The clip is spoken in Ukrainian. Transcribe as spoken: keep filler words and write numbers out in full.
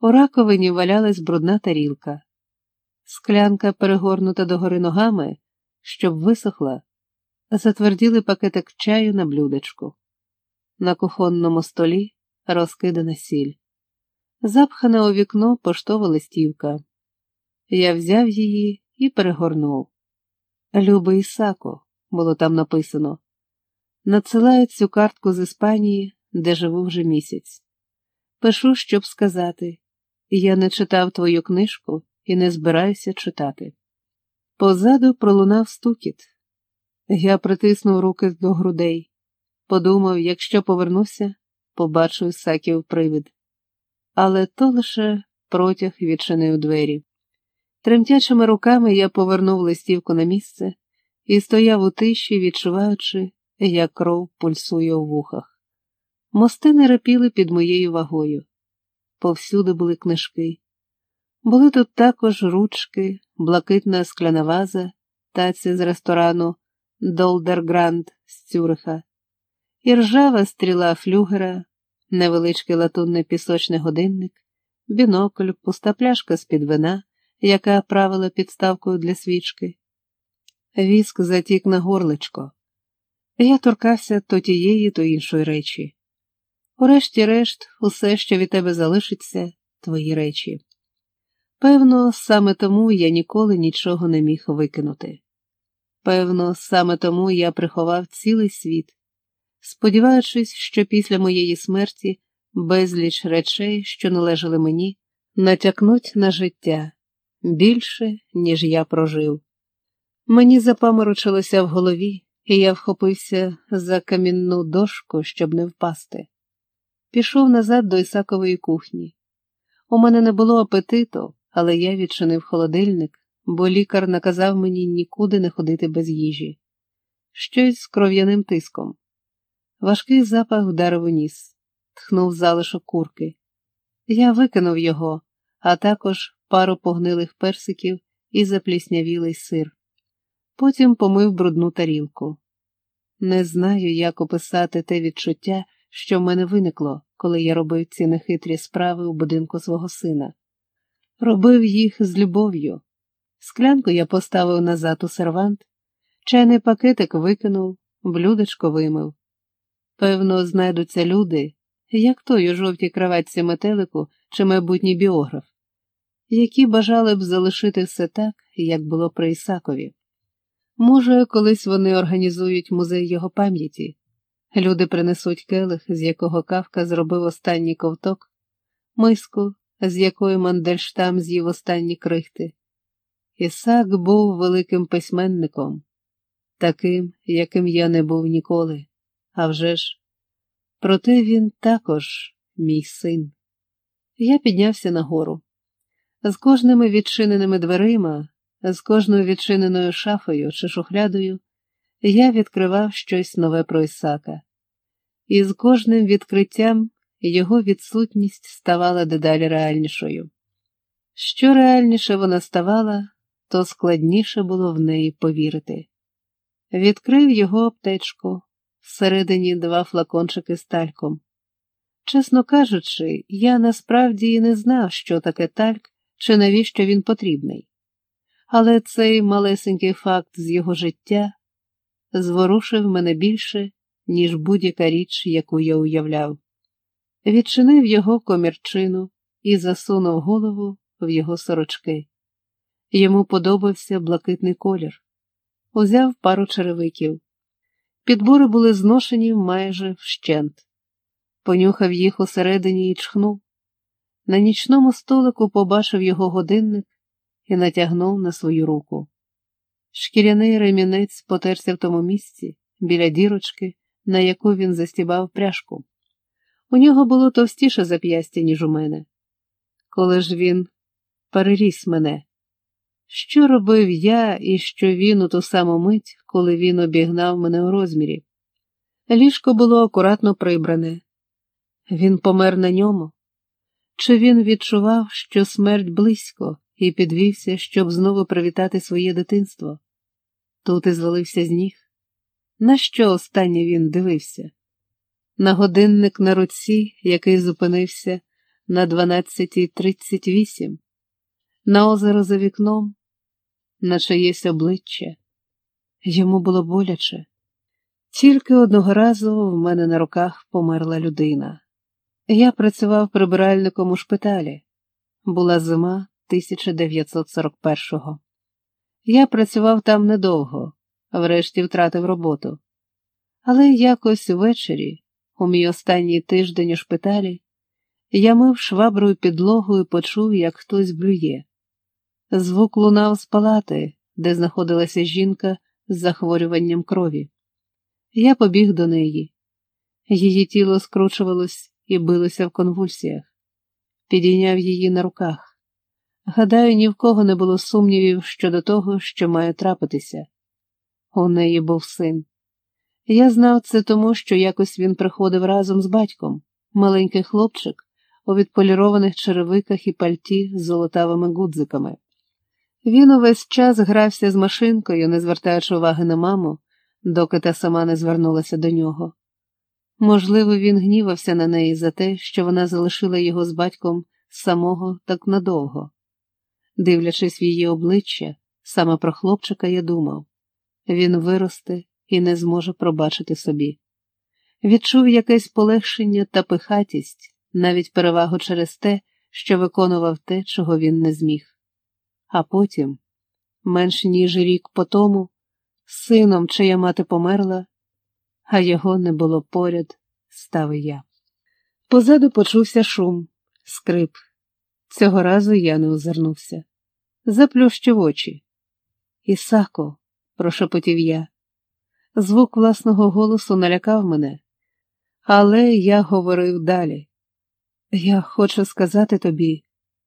У раковині валялась брудна тарілка. Склянка, перегорнута догори ногами, щоб висохла, затверділий пакетик чаю на блюдечку. На кухонному столі розкидана сіль. Запхана у вікно поштова листівка. Я взяв її і перегорнув. «Любий Ісаку», було там написано. Надсилаю цю картку з Іспанії, де живу вже місяць. Пишу, щоб сказати, я не читав твою книжку і не збираюся читати. Позаду пролунав стукіт. Я притиснув руки до грудей. Подумав, якщо повернуся, побачу Ісаків привид. Але то лише протяг відчинив двері. Тремтячими руками я повернув листівку на місце і стояв у тиші, відчуваючи, як кров пульсує у вухах. Мости репіли під моєю вагою. Повсюди були книжки. Були тут також ручки, блакитна скляна ваза, таці з ресторану «Долдергранд» з Цюриха, і ржава стріла флюгера, невеличкий латунний пісочний годинник, бінокль, пуста пляшка з-під вина, яка правила підставкою для свічки. Віск затік на горличко. Я торкався то тієї, то іншої речі. Урешті-решт, усе, що від тебе залишиться, твої речі. Певно, саме тому я ніколи нічого не міг викинути. Певно, саме тому я приховав цілий світ, сподіваючись, що після моєї смерті безліч речей, що належали мені, натякнуть на життя більше, ніж я прожив. Мені запаморочилося в голові, і я вхопився за камінну дошку, щоб не впасти. Пішов назад до Ісакової кухні. У мене не було апетиту, але я відчинив холодильник, бо лікар наказав мені нікуди не ходити без їжі. Щось з кров'яним тиском. Важкий запах вдарив у ніс, тхнув залишок курки. Я викинув його, а також пару погнилих персиків і запліснявілий сир. Потім помив брудну тарілку. Не знаю, як описати те відчуття, що в мене виникло, коли я робив ці нехитрі справи у будинку свого сина. Робив їх з любов'ю. Склянку я поставив назад у сервант, чайний пакетик викинув, блюдечко вимив. Певно, знайдуться люди, як той у жовтій краватці метелику чи майбутній біограф, які бажали б залишити все так, як було при Ісакові. Може, колись вони організують музей його пам'яті. Люди принесуть келих, з якого Кафка зробив останній ковток, миску, з якої Мандельштам з'їв останні крихти. Ісак був великим письменником, таким, яким я не був ніколи. А вже ж, проте він також мій син. Я піднявся нагору. З кожними відчиненими дверима, з кожною відчиненою шафою чи шухлядою я відкривав щось нове про Ісака. І з кожним відкриттям його відсутність ставала дедалі реальнішою. Що реальніше вона ставала, то складніше було в неї повірити. Відкрив його аптечку, всередині два флакончики з тальком. Чесно кажучи, я насправді і не знав, що таке тальк, чи навіщо він потрібний. Але цей малесенький факт з його життя зворушив мене більше, ніж будь-яка річ, яку я уявляв. Відчинив його комірчину і засунув голову в його сорочки. Йому подобався блакитний колір. Узяв пару черевиків. Підбори були зношені майже вщент. Понюхав їх усередині і чхнув. На нічному столику побачив його годинник і натягнув на свою руку. Шкіряний ремінець потерся в тому місці, біля дірочки, на яку він застібав пряжку. У нього було товстіше зап'ястя, ніж у мене. Коли ж він переріс мене? Що робив я і що він у ту саму мить, коли він обігнав мене у розмірі? Ліжко було акуратно прибране. Він помер на ньому? Чи він відчував, що смерть близько, і підвівся, щоб знову привітати своє дитинство? Тут і звалився з ніг. На що останнє він дивився? На годинник на руці, який зупинився, на дванадцятій тридцять вісім, на озеро за вікном, на чиєсь обличчя. Йому було боляче. Тільки одного разу в мене на руках померла людина. Я працював прибиральником у шпиталі. Була зима тисяча дев'ятсот сорок першого. Я працював там недовго, врешті втратив роботу. Але якось ввечері, у мій останній тиждень у шпиталі, я мив шваброю підлогу і почув, як хтось блює. Звук лунав з палати, де знаходилася жінка з захворюванням крові. Я побіг до неї. Її тіло скручувалось і билося в конвульсіях. Підійняв її на руках. Гадаю, ні в кого не було сумнівів щодо того, що має трапитися. У неї був син. Я знав це тому, що якось він приходив разом з батьком, маленький хлопчик, у відполірованих черевиках і пальті з золотавими гудзиками. Він увесь час грався з машинкою, не звертаючи уваги на маму, доки та сама не звернулася до нього. Можливо, він гнівався на неї за те, що вона залишила його з батьком самого так надовго. Дивлячись в її обличчя, саме про хлопчика я думав. Він виросте і не зможе пробачити собі. Відчув якесь полегшення та пихатість, навіть перевагу через те, що виконував те, чого він не зміг. А потім, менш ніж рік по тому, з сином, чия мати померла, а його не було поряд, став і я. Позаду почувся шум, скрип. Цього разу я не озирнувся. Заплющив очі. «Ісако», – прошепотів я. Звук власного голосу налякав мене, але я говорив далі. «Я хочу сказати тобі,